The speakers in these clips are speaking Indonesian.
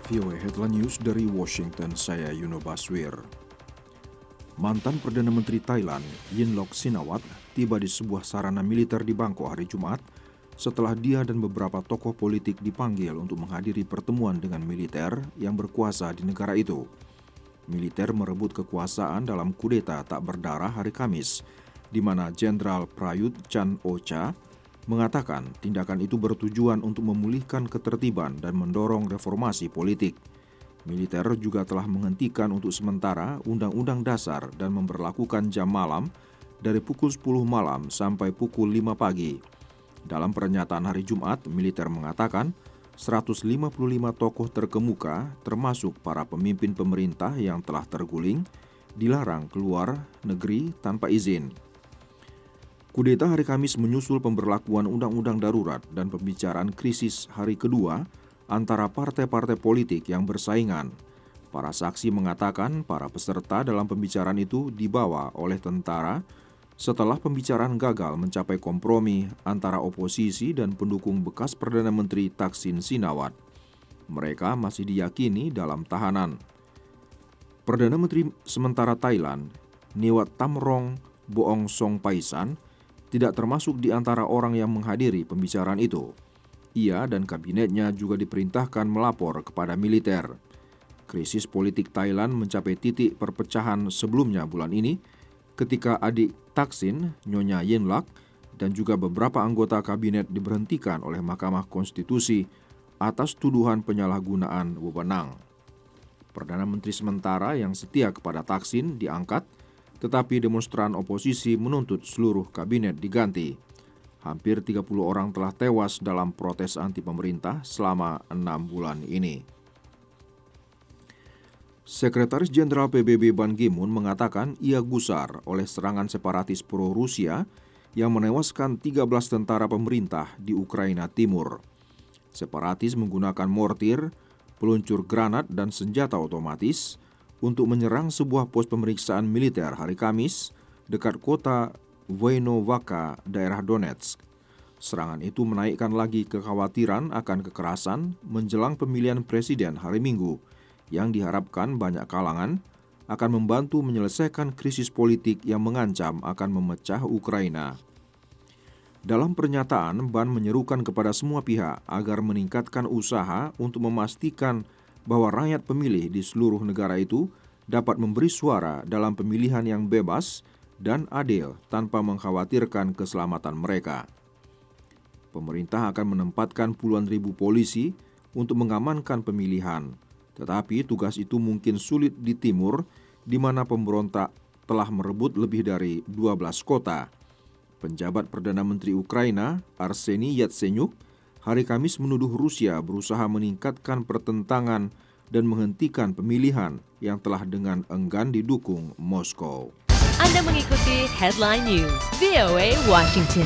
VOA Headline News dari Washington, saya Yuno Baswir. Mantan Perdana Menteri Thailand, Yingluck Shinawatra, tiba di sebuah sarana militer di Bangkok hari Jumat setelah dia dan beberapa tokoh politik dipanggil untuk menghadiri pertemuan dengan militer yang berkuasa di negara itu. Militer merebut kekuasaan dalam kudeta tak berdarah hari Kamis, di mana Jenderal Prayut Chan-o-cha mengatakan tindakan itu bertujuan untuk memulihkan ketertiban dan mendorong reformasi politik. Militer juga telah menghentikan untuk sementara Undang-Undang Dasar dan memberlakukan jam malam dari pukul 10 malam sampai pukul 5 pagi. Dalam pernyataan hari Jumat, militer mengatakan 155 tokoh terkemuka, termasuk para pemimpin pemerintah yang telah terguling, dilarang keluar negeri tanpa izin. Kudeta hari Kamis menyusul pemberlakuan undang-undang darurat dan pembicaraan krisis hari kedua antara partai-partai politik yang bersaingan. Para saksi mengatakan para peserta dalam pembicaraan itu dibawa oleh tentara setelah pembicaraan gagal mencapai kompromi antara oposisi dan pendukung bekas Perdana Menteri Thaksin Shinawatra. Mereka masih diyakini dalam tahanan. Perdana Menteri sementara Thailand, Newat Thamrong Boongsompaisan, tidak termasuk di antara orang yang menghadiri pembicaraan itu. Ia dan kabinetnya juga diperintahkan melapor kepada militer. Krisis politik Thailand mencapai titik perpecahan sebelumnya bulan ini ketika adik Thaksin, Nyonya Yingluck, dan juga beberapa anggota kabinet diberhentikan oleh Mahkamah Konstitusi atas tuduhan penyalahgunaan wewenang. Perdana Menteri sementara yang setia kepada Thaksin diangkat, tetapi demonstran oposisi menuntut seluruh kabinet diganti. Hampir 30 orang telah tewas dalam protes anti pemerintah selama 6 bulan ini. Sekretaris Jenderal PBB Ban Ki-moon mengatakan ia gusar oleh serangan separatis pro-Rusia yang menewaskan 13 tentara pemerintah di Ukraina Timur. Separatis menggunakan mortir, peluncur granat, dan senjata otomatis untuk menyerang sebuah pos pemeriksaan militer hari Kamis dekat kota Voinovaca, daerah Donetsk. Serangan itu menaikkan lagi kekhawatiran akan kekerasan menjelang pemilihan presiden hari Minggu, yang diharapkan banyak kalangan akan membantu menyelesaikan krisis politik yang mengancam akan memecah Ukraina. Dalam pernyataan, Ban menyerukan kepada semua pihak agar meningkatkan usaha untuk memastikan bahwa rakyat pemilih di seluruh negara itu dapat memberi suara dalam pemilihan yang bebas dan adil tanpa mengkhawatirkan keselamatan mereka. Pemerintah akan menempatkan puluhan ribu polisi untuk mengamankan pemilihan, tetapi tugas itu mungkin sulit di timur, di mana pemberontak telah merebut lebih dari 12 kota. Penjabat Perdana Menteri Ukraina, Arseniy Yatsenyuk, hari Kamis menuduh Rusia berusaha meningkatkan pertentangan dan menghentikan pemilihan yang telah dengan enggan didukung Moskow. Anda mengikuti Headline News VOA Washington.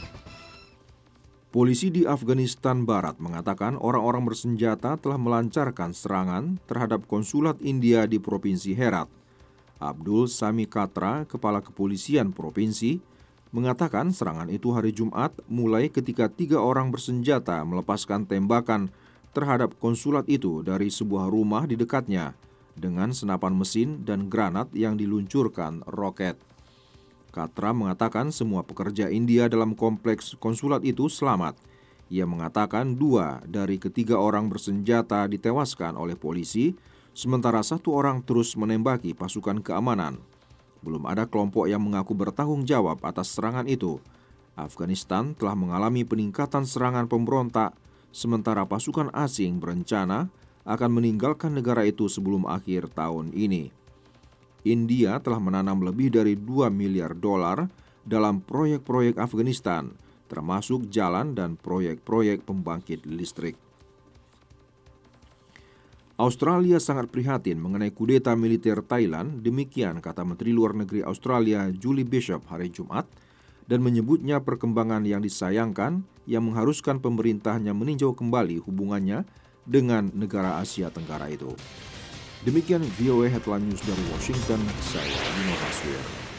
Polisi di Afghanistan Barat mengatakan orang-orang bersenjata telah melancarkan serangan terhadap konsulat India di Provinsi Herat. Abdul Sami Katra, Kepala Kepolisian Provinsi, mengatakan serangan itu hari Jumat mulai ketika 3 orang bersenjata melepaskan tembakan terhadap konsulat itu dari sebuah rumah di dekatnya dengan senapan mesin dan granat yang diluncurkan roket. Katra mengatakan semua pekerja India dalam kompleks konsulat itu selamat. Ia mengatakan 2 dari ketiga orang bersenjata ditewaskan oleh polisi, sementara 1 orang terus menembaki pasukan keamanan. Belum ada kelompok yang mengaku bertanggung jawab atas serangan itu. Afghanistan telah mengalami peningkatan serangan pemberontak, sementara pasukan asing berencana akan meninggalkan negara itu sebelum akhir tahun ini. India telah menanam lebih dari $2 miliar dalam proyek-proyek Afghanistan, termasuk jalan dan proyek-proyek pembangkit listrik. Australia sangat prihatin mengenai kudeta militer Thailand, demikian kata Menteri Luar Negeri Australia Julie Bishop hari Jumat, dan menyebutnya perkembangan yang disayangkan yang mengharuskan pemerintahnya meninjau kembali hubungannya dengan negara Asia Tenggara itu. Demikian VOA Headline News dari Washington, saya Yuno Baswir.